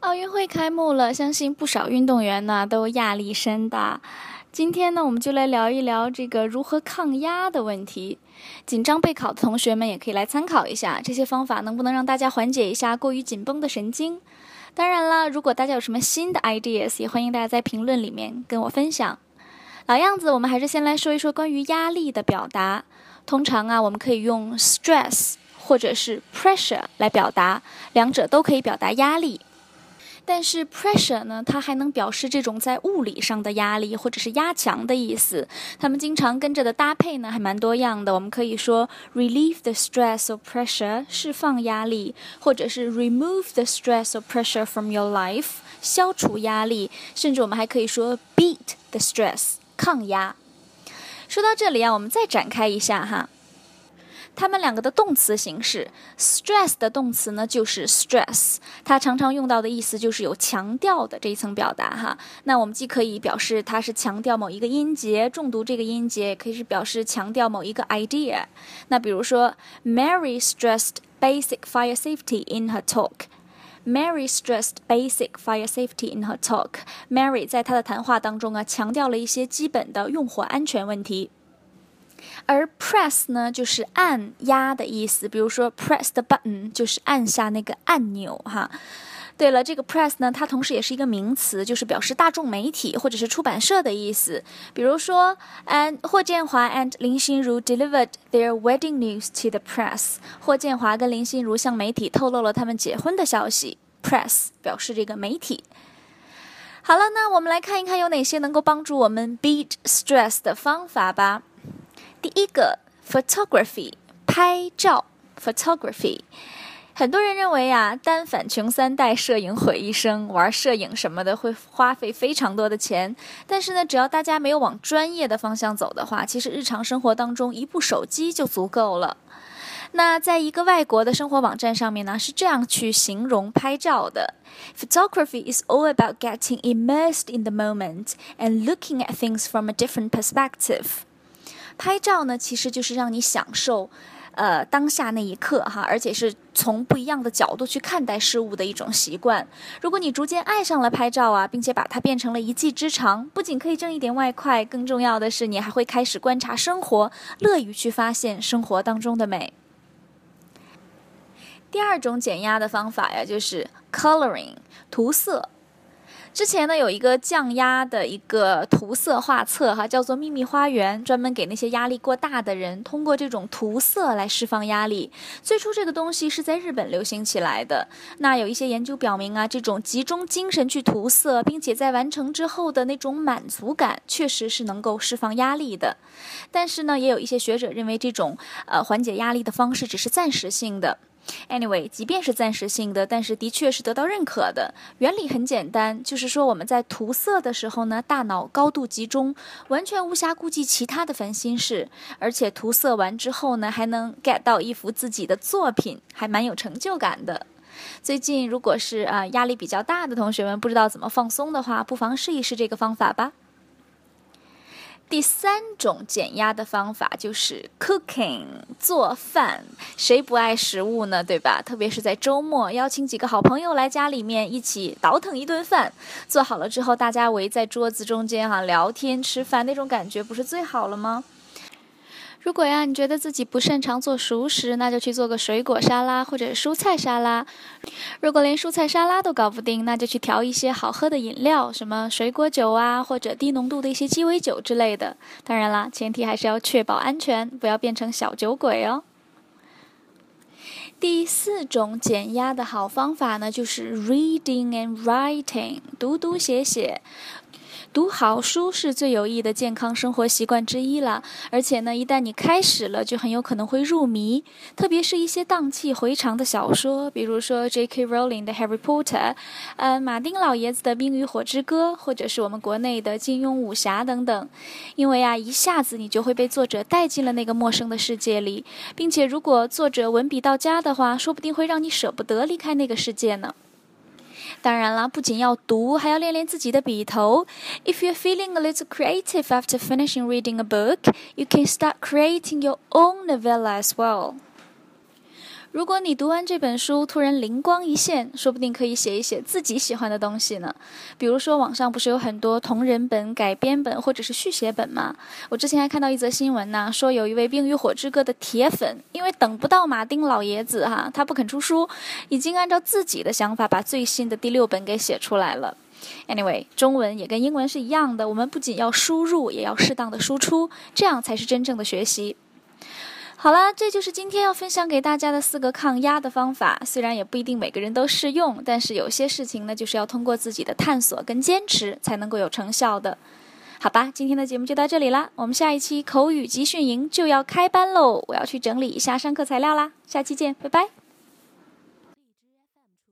奥运会开幕了，相信不少运动员呢都压力山大。今天呢，我们就来聊一聊这个如何抗压的问题。紧张备考的同学们也可以来参考一下，这些方法能不能让大家缓解一下过于紧绷的神经？当然了，如果大家有什么新的 ideas， 也欢迎大家在评论里面跟我分享。老样子，我们还是先来说一说关于压力的表达。通常我们可以用 stress 或者是 pressure 来表达，两者都可以表达压力。但是 pressure 呢，它还能表示这种在物理上的压力或者是压强的意思。它们经常跟着的搭配呢还蛮多样的。我们可以说 relieve the stress or pressure 释放压力，或者是 remove the stress or pressure from your life 消除压力，甚至我们还可以说 beat the stress 抗压。说到这里我们再展开一下哈。它们两个的动词形式 stress 的动词呢就是 stress， 它常常用到的意思就是有强调的这一层表达哈。那我们既可以表示它是强调某一个音节，重读这个音节，也可以是表示强调某一个 idea。 那比如说 Mary stressed basic fire safety in her talk。 Mary stressed basic fire safety in her talk。 Mary 在她的谈话当中强调了一些基本的用火安全问题。而 press 呢就是按压的意思，比如说 press the button 就是按下那个按钮哈。对了，这个 press 呢它同时也是一个名词，就是表示大众媒体或者是出版社的意思。比如说霍建华 and 林心如 delivered their wedding news to the press。 霍建华跟林心如向媒体透露了他们结婚的消息。 press 表示这个媒体。好了，那我们来看一看有哪些能够帮助我们 beat stress 的方法吧。第一个 photography 拍照 photography。 很多人认为单反穷三代，摄影毁一生，玩摄影什么的会花费非常多的钱。但是呢，只要大家没有往专业的方向走的话，其实日常生活当中一部手机就足够了。那在一个外国的生活网站上面呢，是这样去形容拍照的。 Photography is all about getting immersed in the moment and looking at things from a different perspective。拍照呢其实就是让你享受当下那一刻哈，而且是从不一样的角度去看待事物的一种习惯。如果你逐渐爱上了拍照并且把它变成了一技之长，不仅可以挣一点外快，更重要的是你还会开始观察生活，乐于去发现生活当中的美。第二种减压的方法就是 coloring 涂色。之前呢有一个降压的一个涂色画册叫做秘密花园，专门给那些压力过大的人通过这种涂色来释放压力。最初这个东西是在日本流行起来的。那有一些研究表明这种集中精神去涂色，并且在完成之后的那种满足感确实是能够释放压力的。但是呢也有一些学者认为这种缓解压力的方式只是暂时性的。Anyway， 即便是暂时性的，但是的确是得到认可的。原理很简单，就是说我们在涂色的时候呢，大脑高度集中，完全无暇顾及其他的烦心事，而且涂色完之后呢，还能 get 到一幅自己的作品，还蛮有成就感的。最近如果是压力比较大的同学们不知道怎么放松的话，不妨试一试这个方法吧。第三种减压的方法就是 cooking 做饭。谁不爱食物呢，对吧？特别是在周末，邀请几个好朋友来家里面一起倒腾一顿饭，做好了之后大家围在桌子中间聊天吃饭，那种感觉不是最好了吗？如果你觉得自己不擅长做熟食，那就去做个水果沙拉或者蔬菜沙拉。如果连蔬菜沙拉都搞不定，那就去调一些好喝的饮料，什么水果酒或者低浓度的一些鸡尾酒之类的。当然啦，前提还是要确保安全，不要变成小酒鬼哦。第四种减压的好方法呢，就是 reading and writing 读读写写。读好书是最有益的健康生活习惯之一了，而且呢，一旦你开始了，就很有可能会入迷。特别是一些荡气回肠的小说，比如说 J.K. Rowling 的 Harry Potter， 马丁老爷子的冰与火之歌，或者是我们国内的金庸武侠等等。因为一下子你就会被作者带进了那个陌生的世界里，并且如果作者文笔到家的话，说不定会让你舍不得离开那个世界呢。当然啦，不仅要读，还要练练自己的笔头。If you're feeling a little creative after finishing reading a book, you can start creating your own novella as well. 如果你读完这本书突然灵光一现，说不定可以写一写自己喜欢的东西呢。比如说网上不是有很多同人本、改编本或者是续写本吗？我之前还看到一则新闻呢，说有一位《冰与火之歌》的铁粉，因为等不到马丁老爷子他不肯出书，已经按照自己的想法把最新的第6本给写出来了。Anyway， 中文也跟英文是一样的，我们不仅要输入，也要适当的输出，这样才是真正的学习。好了，这就是今天要分享给大家的4个抗压的方法。虽然也不一定每个人都适用，但是有些事情呢，就是要通过自己的探索跟坚持才能够有成效的。好吧，今天的节目就到这里啦，我们下一期口语集训营就要开班喽，我要去整理一下上课材料啦，下期见，拜拜。